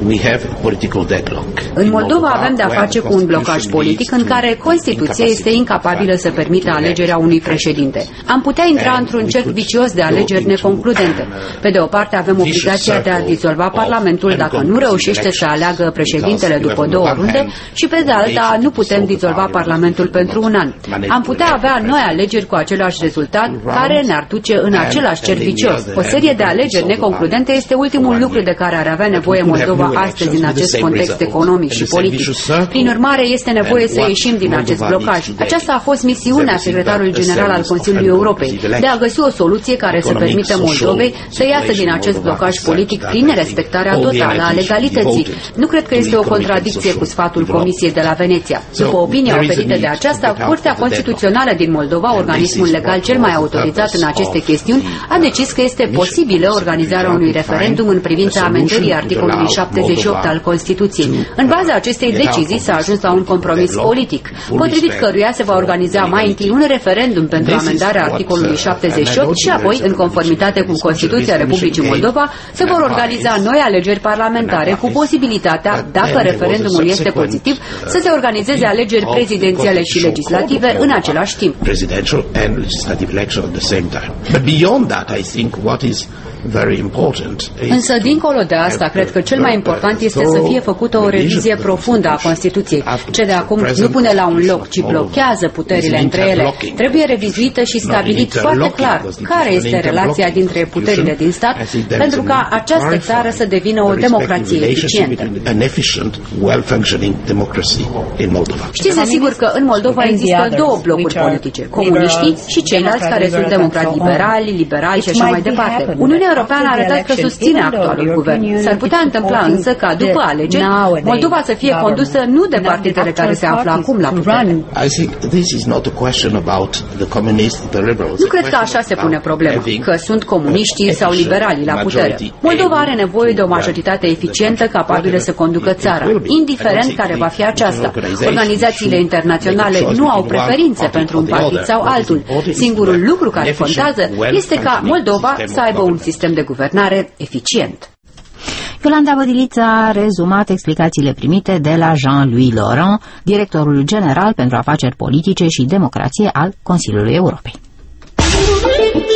În Moldova avem de-a face cu un blocaj politic în care Constituția este incapabilă să permită alegerea unui președinte. Am putea intra într-un cerc vicios de alegeri neconcludente. Pe de o parte avem obligația de a dizolva Parlamentul dacă nu reușește să aleagă președintele după 2 runde și pe de alta nu putem dizolva Parlamentul pentru un an. Am putea avea noi alegeri cu același rezultat care ne-ar duce în același cerc vicios. O serie de alegeri neconcludente este ultimul lucru de care ar avea nevoie Moldova astăzi în acest context economic și politic. Prin urmare, este nevoie să ieșim din acest blocaj. Aceasta a fost misiunea secretarului general al Consiliului Europei, de a găsi o soluție care să permită Moldovei să iasă din acest blocaj politic prin respectarea totală a legalității. Nu cred că este o contradicție cu sfatul Comisiei de la Veneția. După opinia oferită de aceasta, Curtea Constituțională din Moldova, organismul legal cel mai autorizat în aceste chestiuni, a decis că este posibilă organizarea unui referendum în privința amendării articolului 78 al Constituției. În baza acestei decizii s-a ajuns la un compromis politic, potrivit căruia se va organiza mai întâi un referendum pentru amendarea articolului 78 și apoi, în conformitate cu Constituția Republicii Moldova, se vor organiza noi alegeri parlamentare cu posibilitatea, dacă referendumul este pozitiv, să se organizeze alegeri prezidențiale și legislative în același timp. Însă, dincolo de asta, cred că cel mai important este să fie făcută o revizie profundă a Constituției. Ce de acum nu pune la un loc, ci blochează puterile între ele. Trebuie revizuită și stabilit foarte clar care este relația dintre puterile din stat pentru ca această țară să devină o democrație eficientă. Știți desigur că în Moldova există 2 blocuri politice, comuniștii și ceilalți care sunt democrați liberali și așa mai departe. Uniunea Europeană a arătat că susține actualul guvern. S-ar putea întâmpla însă ca după alegeri Moldova să fie condusă nu de partidele care se află acum la putere. Nu cred că așa se pune problema, că sunt comuniștii sau liberalii la putere. Moldova are nevoie de o majoritate eficientă capabilă să conducă țara, indiferent care va fi aceasta. Organizațiile internaționale nu au preferințe pentru un partid sau altul. Singurul lucru care contează este ca Moldova să aibă un sistem de guvernare eficient. Iolanda Bădiliță a rezumat explicațiile primite de la Jean-Louis Laurent, directorul general pentru afaceri politice și democrație al Consiliului Europei.